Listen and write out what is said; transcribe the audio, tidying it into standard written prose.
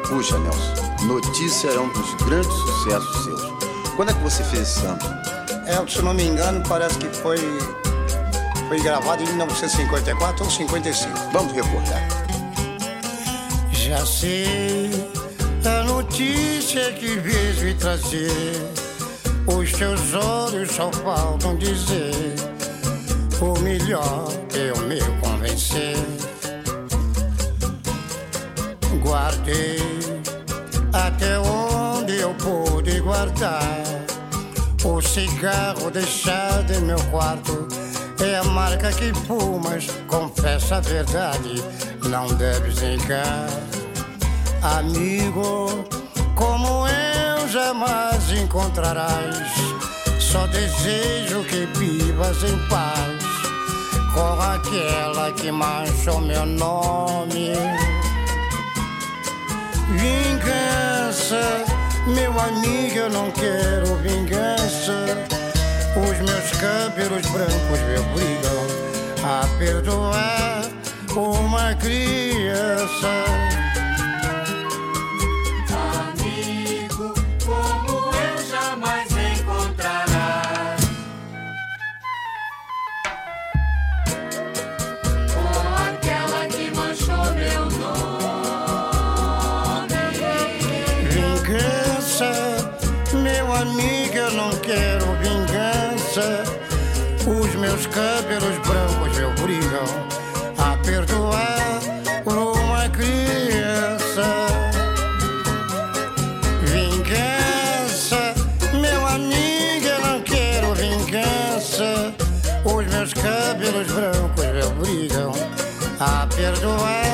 Puxa, Nelson, Notícia é um dos grandes sucessos seus. Quando é que você fez esse samba? Se não me engano, parece que foi gravado em 1954 ou 55. Vamos recordar. Já sei a notícia que vês me trazer. Os teus olhos só faltam dizer o melhor que eu me convencer. Guardei até onde eu pude guardar. O cigarro deixado em meu quarto é a marca que fumas. Confessa a verdade, não deves negar. Amigo, como eu jamais encontrarás. Só desejo que vivas em paz com aquela que manchou meu nome. Vingança, meu amigo, eu não quero vingança. Os meus cabelos brancos me obrigam a perdoar uma criança. Amigo, como eu jamais encontrará. Com aquela que manchou meu nome. Vingança, meu amigo, eu não quero vingança. Os meus cabelos brancos me obrigam a perdoar uma criança. Vingança, meu amigo, eu não quero vingança. Os meus cabelos brancos me obrigam a perdoar